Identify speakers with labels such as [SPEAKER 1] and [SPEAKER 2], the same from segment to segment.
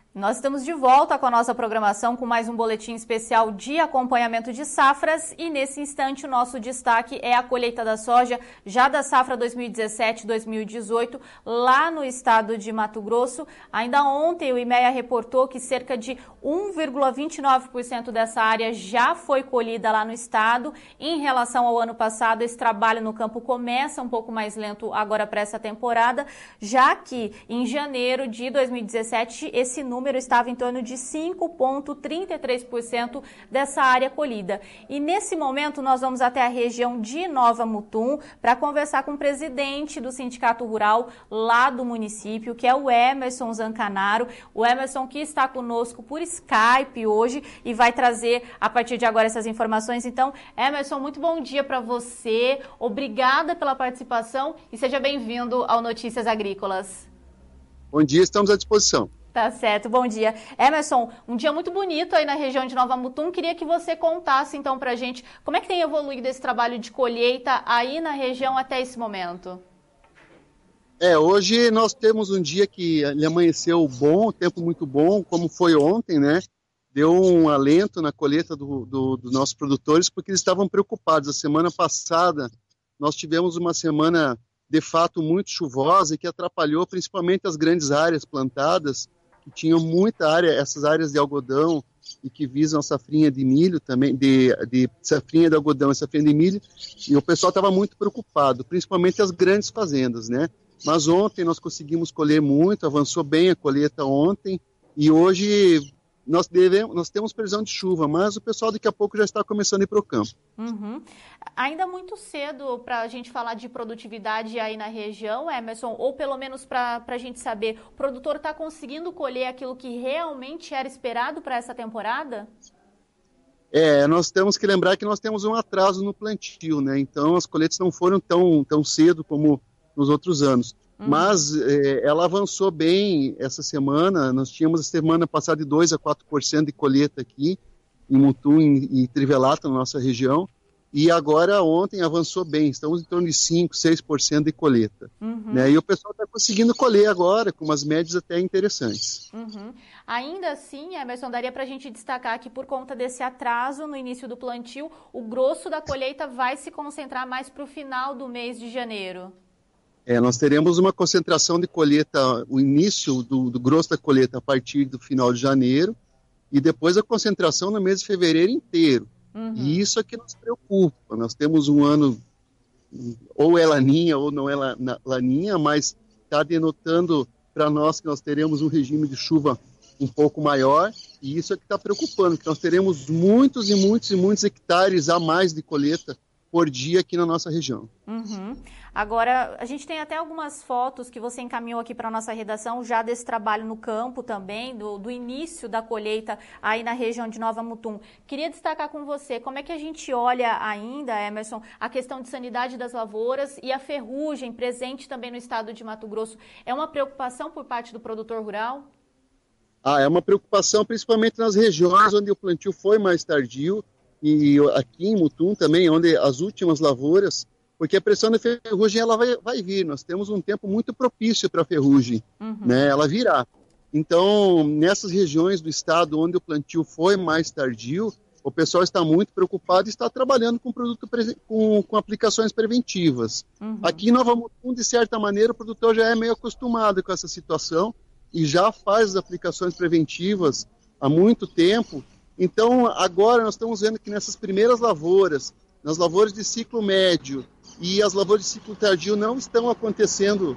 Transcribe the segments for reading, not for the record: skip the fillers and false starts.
[SPEAKER 1] Nós estamos de volta com a nossa programação com mais um boletim especial de acompanhamento de safras e nesse instante o nosso destaque é a colheita da soja já da safra 2017-2018 lá no estado de Mato Grosso. Ainda ontem o IMEA reportou que cerca de 1,29% dessa área já foi colhida lá no estado. Em relação ao ano passado, esse trabalho no campo começa um pouco mais lento agora para essa temporada, já que em janeiro de 2017 esse número estava em torno de 5,33% dessa área colhida. E nesse momento nós vamos até a região de Nova Mutum para conversar com o presidente do Sindicato Rural lá do município, que é o Emerson Zancanaro. O Emerson que está conosco por Skype hoje e vai trazer a partir de agora essas informações. Então, Emerson, muito bom dia para você. Obrigada pela participação e seja bem-vindo ao Notícias Agrícolas.
[SPEAKER 2] Bom dia, estamos à disposição.
[SPEAKER 1] Tá certo, bom dia. Emerson, um dia muito bonito aí na região de Nova Mutum. Queria que você contasse então pra gente como é que tem evoluído esse trabalho de colheita aí na região até esse momento.
[SPEAKER 2] Hoje nós temos um dia que ele amanheceu bom, tempo muito bom, como foi ontem, né? Deu um alento na colheita dos nossos produtores, porque eles estavam preocupados. A semana passada nós tivemos uma semana de fato muito chuvosa e que atrapalhou principalmente as grandes áreas plantadas, que tinham muita área, essas áreas de algodão e que visam safrinha de milho também, de safrinha de algodão e safrinha de milho, e o pessoal estava muito preocupado, principalmente as grandes fazendas, né? Mas ontem nós conseguimos colher muito, avançou bem a colheita ontem, e hoje nós temos previsão de chuva, mas o pessoal daqui a pouco já está começando a ir para o campo.
[SPEAKER 1] Uhum. Ainda muito cedo para a gente falar de produtividade aí na região, Emerson, ou pelo menos para a gente saber, o produtor está conseguindo colher aquilo que realmente era esperado para essa temporada?
[SPEAKER 2] Nós temos que lembrar que nós temos um atraso no plantio, né? Então as colheitas não foram tão cedo como nos outros anos. Mas ela avançou bem essa semana. Nós tínhamos a semana passada de 2% a 4% de colheita aqui em Mutum e Trivelato, na nossa região. E agora, ontem, avançou bem. Estamos em torno de 5%, 6% de colheita. Né? E o pessoal está conseguindo colher agora, com umas médias até interessantes.
[SPEAKER 1] Ainda assim, Emerson, daria para a gente destacar que por conta desse atraso no início do plantio, o grosso da colheita vai se concentrar mais para o final do mês de janeiro.
[SPEAKER 2] Nós teremos uma concentração de colheita, o início do grosso da colheita a partir do final de janeiro e depois a concentração no mês de fevereiro inteiro. E isso é que nos preocupa. Nós temos um ano, ou é laninha ou não é laninha, mas está denotando para nós que nós teremos um regime de chuva um pouco maior e isso é que está preocupando, que nós teremos muitos hectares a mais de colheita por dia aqui na nossa região.
[SPEAKER 1] Agora, a gente tem até algumas fotos que você encaminhou aqui para a nossa redação, já desse trabalho no campo também, do início da colheita aí na região de Nova Mutum. Queria destacar com você, como é que a gente olha ainda, Emerson, a questão de sanidade das lavouras e a ferrugem presente também no estado de Mato Grosso. É uma preocupação por parte do produtor rural?
[SPEAKER 2] É uma preocupação principalmente nas regiões onde o plantio foi mais tardio, e aqui em Mutum também, onde as últimas lavouras, porque a pressão da ferrugem ela vai vir, nós temos um tempo muito propício para a ferrugem, né? Ela virá. Então, nessas regiões do estado onde o plantio foi mais tardio, o pessoal está muito preocupado e está trabalhando com com aplicações preventivas. Aqui em Nova Mutum, de certa maneira, o produtor já é meio acostumado com essa situação e já faz as aplicações preventivas há muito tempo. Então, agora nós estamos vendo que nessas primeiras lavouras, nas lavouras de ciclo médio e as lavouras de ciclo tardio não estão acontecendo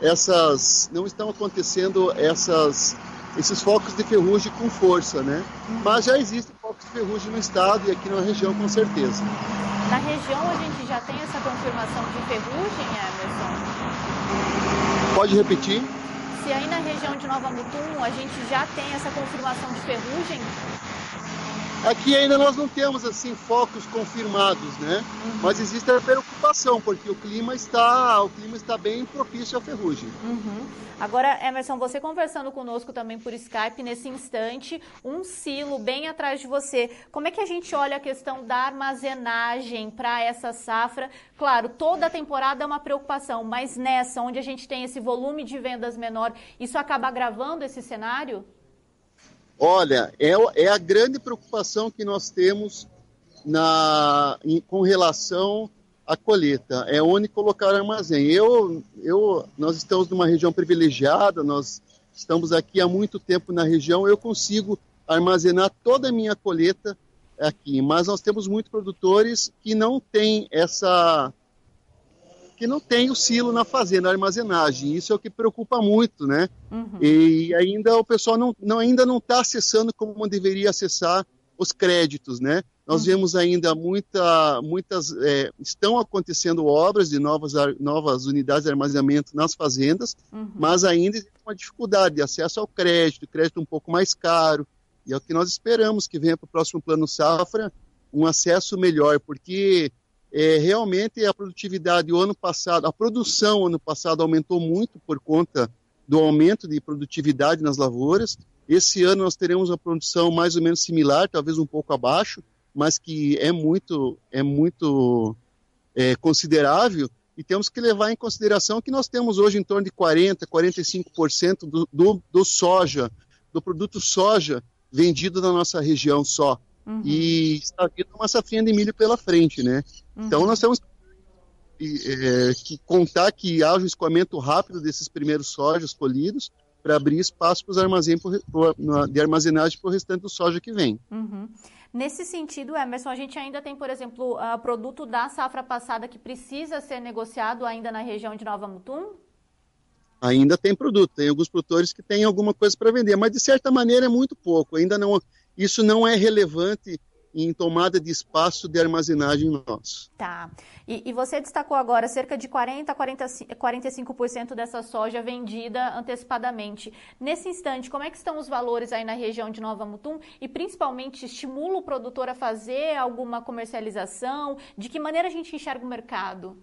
[SPEAKER 2] esses focos de ferrugem com força, né? Mas já existem focos de ferrugem no estado e aqui na região com certeza.
[SPEAKER 1] Na região a gente já tem essa confirmação de ferrugem, Emerson?
[SPEAKER 2] Pode repetir?
[SPEAKER 1] Se aí na região de Nova Mutum a gente já tem essa confirmação de ferrugem?
[SPEAKER 2] Aqui ainda nós não temos assim focos confirmados, né? Mas existe a preocupação, porque o clima está bem propício à ferrugem.
[SPEAKER 1] Agora, Emerson, você conversando conosco também por Skype nesse instante, um silo bem atrás de você. Como é que a gente olha a questão da armazenagem para essa safra? Claro, toda a temporada é uma preocupação, mas nessa, onde a gente tem esse volume de vendas menor, isso acaba agravando esse cenário?
[SPEAKER 2] Olha, é a grande preocupação que nós temos com relação à colheita, é onde colocar o armazém. Nós estamos numa região privilegiada, nós estamos aqui há muito tempo na região, eu consigo armazenar toda a minha colheita aqui, mas nós temos muitos produtores que não têm o silo na fazenda, a armazenagem. Isso é o que preocupa muito, né? Uhum. E ainda o pessoal ainda não está acessando como deveria acessar os créditos, né? Nós vemos ainda estão acontecendo obras de novas unidades de armazenamento nas fazendas, mas ainda existe uma dificuldade de acesso ao crédito um pouco mais caro, e é o que nós esperamos que venha para o próximo Plano Safra, um acesso melhor, porque realmente a produtividade a produção ano passado aumentou muito por conta do aumento de produtividade nas lavouras. Esse ano nós teremos uma produção mais ou menos similar, talvez um pouco abaixo, mas que é muito considerável, e temos que levar em consideração que nós temos hoje em torno de 40%, 45% do produto soja vendido na nossa região só. E está vindo uma safrinha de milho pela frente, né? Então nós temos que contar que haja um escoamento rápido desses primeiros sojas colhidos para abrir espaço para os armazéns de armazenagem para o restante do soja que vem.
[SPEAKER 1] Nesse sentido, Emerson, a gente ainda tem, por exemplo, produto da safra passada que precisa ser negociado ainda na região de Nova Mutum?
[SPEAKER 2] Ainda tem produto, tem alguns produtores que têm alguma coisa para vender, mas de certa maneira é muito pouco, isso não é relevante em tomada de espaço de armazenagem nosso.
[SPEAKER 1] Tá. E você destacou agora cerca de 45% dessa soja vendida antecipadamente. Nesse instante, como é que estão os valores aí na região de Nova Mutum? E principalmente, estimula o produtor a fazer alguma comercialização? De que maneira a gente enxerga o mercado?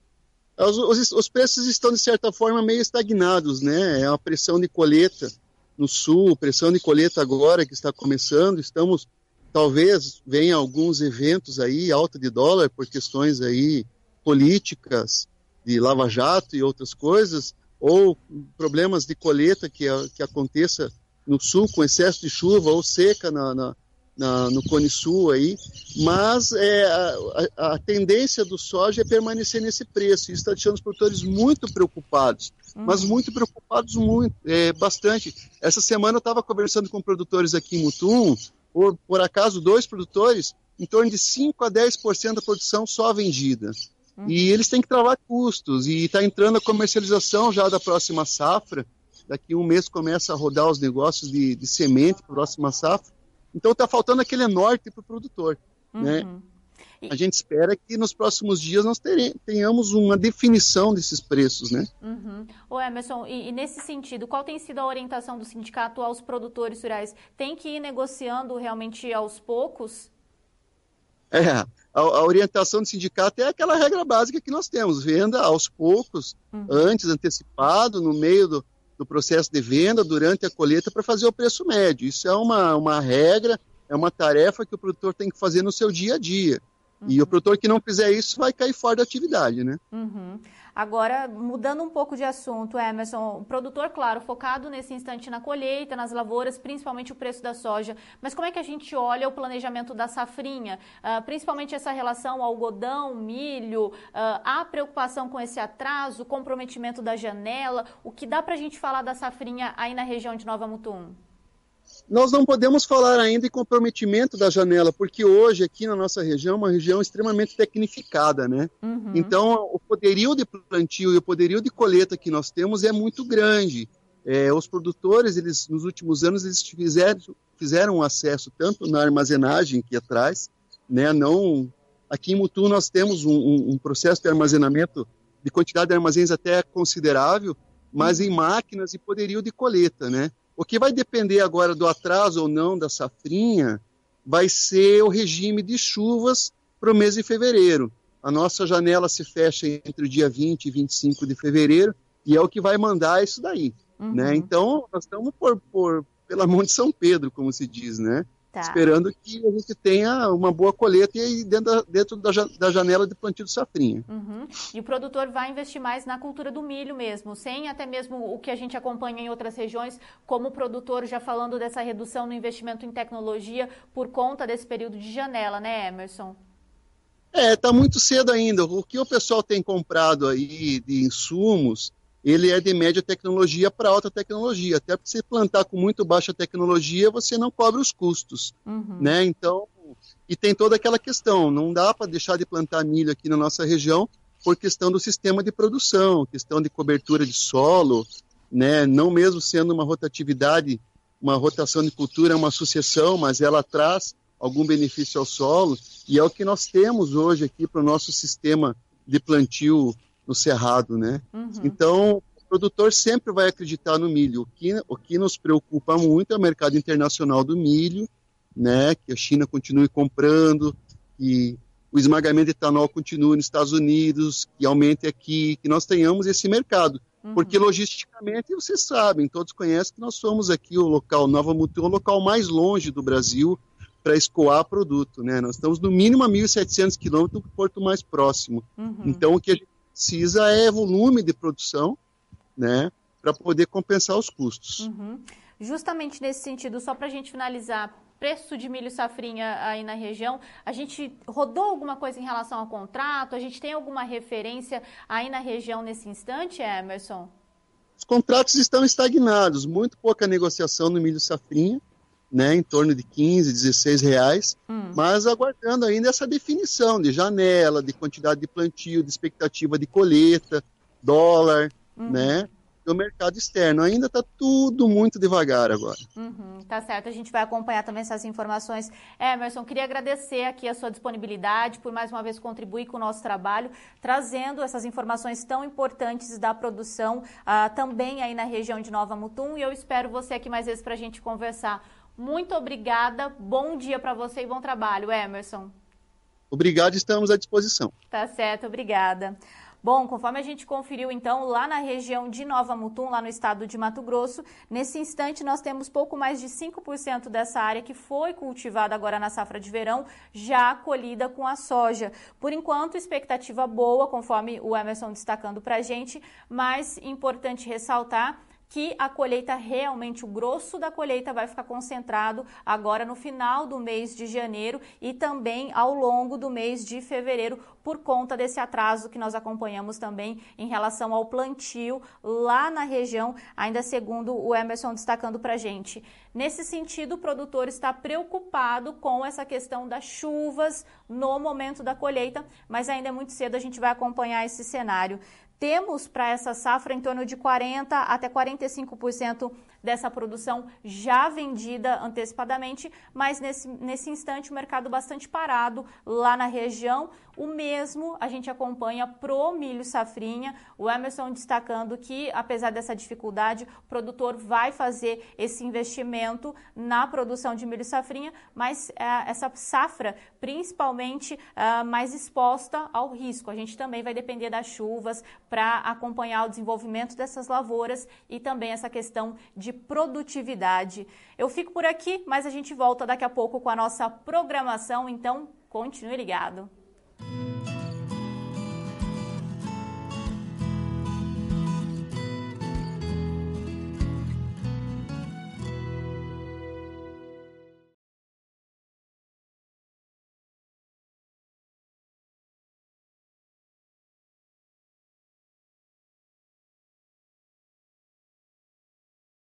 [SPEAKER 2] Os preços estão, de certa forma, meio estagnados, né? É uma pressão de colheita no sul, pressão de colheita agora que está começando, talvez venha alguns eventos aí, alta de dólar, por questões aí políticas, de lava-jato e outras coisas, ou problemas de colheita que aconteça no sul com excesso de chuva ou seca no Cone Sul aí, mas a tendência do soja é permanecer nesse preço. Isso está deixando os produtores muito preocupados, mas muito preocupados bastante. Essa semana eu estava conversando com produtores aqui em Mutum, por acaso 2 produtores, em torno de 5 a 10% da produção só vendida. E eles têm que travar custos, e está entrando a comercialização já da próxima safra. Daqui um mês começa a rodar os negócios de semente para a próxima safra. Então está faltando aquele norte para o produtor, né? A gente espera que nos próximos dias nós tenhamos uma definição desses preços, né?
[SPEAKER 1] Ô Emerson, e nesse sentido, qual tem sido a orientação do sindicato aos produtores rurais? Tem que ir negociando realmente aos poucos?
[SPEAKER 2] A orientação do sindicato é aquela regra básica que nós temos, venda aos poucos, antes, antecipado, no meio do processo de venda, durante a colheita, para fazer o preço médio. Isso é uma regra, é uma tarefa que o produtor tem que fazer no seu dia a dia. E o produtor que não fizer isso vai cair fora da atividade, né?
[SPEAKER 1] Agora, mudando um pouco de assunto, Emerson, o produtor, claro, focado nesse instante na colheita, nas lavouras, principalmente o preço da soja, mas como é que a gente olha o planejamento da safrinha, principalmente essa relação algodão, milho, há preocupação com esse atraso, comprometimento da janela, o que dá para a gente falar da safrinha aí na região de Nova Mutum?
[SPEAKER 2] Nós não podemos falar ainda em comprometimento da janela, porque hoje aqui na nossa região é uma região extremamente tecnificada, né? Então o poderio de plantio e o poderio de colheita que nós temos é muito grande. Os produtores, nos últimos anos, eles fizeram acesso tanto na armazenagem aqui atrás, né? Aqui em Mutum nós temos um processo de armazenamento de quantidade de armazéns até considerável, mas em máquinas e poderio de colheita, né? O que vai depender agora do atraso ou não da safrinha vai ser o regime de chuvas para o mês de fevereiro. A nossa janela se fecha entre o dia 20 e 25 de fevereiro e é o que vai mandar isso daí. Né? Então, nós estamos pela mão de São Pedro, como se diz, né? esperando que a gente tenha uma boa colheita e aí dentro da janela de plantio de safrinha.
[SPEAKER 1] Uhum. E o produtor vai investir mais na cultura do milho mesmo, sem até mesmo o que a gente acompanha em outras regiões, como o produtor já falando dessa redução no investimento em tecnologia por conta desse período de janela, né, Emerson?
[SPEAKER 2] Está muito cedo ainda. O que o pessoal tem comprado aí de insumos, ele é de média tecnologia para alta tecnologia. Até porque se plantar com muito baixa tecnologia, você não cobre os custos, né? Então, e tem toda aquela questão, não dá para deixar de plantar milho aqui na nossa região por questão do sistema de produção, questão de cobertura de solo, né? Não mesmo sendo uma rotatividade, uma rotação de cultura, uma sucessão, mas ela traz algum benefício ao solo, e é o que nós temos hoje aqui para o nosso sistema de plantio no cerrado, né? Então, o produtor sempre vai acreditar no milho. O que nos preocupa muito é o mercado internacional do milho, né? Que a China continue comprando, que o esmagamento de etanol continue nos Estados Unidos, que aumente aqui, que nós tenhamos esse mercado. Porque logisticamente, vocês sabem, todos conhecem que nós somos aqui o local, Nova Mutum, o local mais longe do Brasil para escoar produto, né? Nós estamos no mínimo a 1.700 quilômetros do porto mais próximo. Então, o que a gente precisa é volume de produção, né? Para poder compensar os custos.
[SPEAKER 1] Justamente nesse sentido, só para a gente finalizar, preço de milho safrinha aí na região, a gente rodou alguma coisa em relação ao contrato? A gente tem alguma referência aí na região nesse instante, Emerson?
[SPEAKER 2] Os contratos estão estagnados, muito pouca negociação no milho safrinha, né, em torno de 15, 16 reais, mas aguardando ainda essa definição de janela, de quantidade de plantio, de expectativa de colheita, dólar, né, e o mercado externo. Ainda está tudo muito devagar agora.
[SPEAKER 1] Tá certo, a gente vai acompanhar também essas informações. Emerson, queria agradecer aqui a sua disponibilidade, por mais uma vez contribuir com o nosso trabalho, trazendo essas informações tão importantes da produção também aí na região de Nova Mutum, e eu espero você aqui mais vezes para a gente conversar. Muito obrigada, bom dia para você e bom trabalho, Emerson.
[SPEAKER 2] Obrigado, estamos à disposição.
[SPEAKER 1] Tá certo, obrigada. Bom, conforme a gente conferiu, então, lá na região de Nova Mutum, lá no estado de Mato Grosso, nesse instante nós temos pouco mais de 5% dessa área que foi cultivada agora na safra de verão, já colhida com a soja. Por enquanto, expectativa boa, conforme o Emerson destacando para a gente, mas importante ressaltar que a colheita realmente, o grosso da colheita vai ficar concentrado agora no final do mês de janeiro e também ao longo do mês de fevereiro, por conta desse atraso que nós acompanhamos também em relação ao plantio lá na região, ainda segundo o Emerson destacando para a gente. Nesse sentido, o produtor está preocupado com essa questão das chuvas no momento da colheita, mas ainda é muito cedo, a gente vai acompanhar esse cenário. Temos para essa safra em torno de 40% até 45% dessa produção já vendida antecipadamente, mas nesse instante o mercado bastante parado lá na região. O mesmo a gente acompanha pro milho safrinha, o Emerson destacando que, apesar dessa dificuldade, o produtor vai fazer esse investimento na produção de milho safrinha, mas essa safra principalmente mais exposta ao risco. A gente também vai depender das chuvas para acompanhar o desenvolvimento dessas lavouras e também essa questão de produtividade. Eu fico por aqui, mas a gente volta daqui a pouco com a nossa programação, então continue ligado.